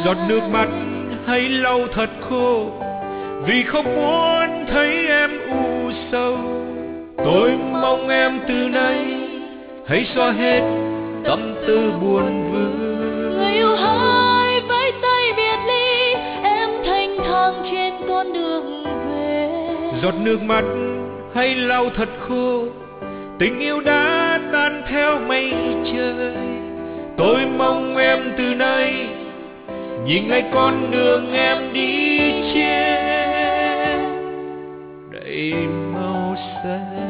Giọt nước mắt hãy lau thật khô, vì không muốn thấy em u sầu. Tôi mong em từ nay hãy xóa hết tâm tư buồn vương. Người yêu hỡi, vẫy tay biệt ly, em thanh thang trên con đường về. Giọt nước mắt hãy lau thật khô, tình yêu đã tan theo mây trời. Tôi mong em từ nay nhìn ngay con đường em đi trên đầy màu xanh.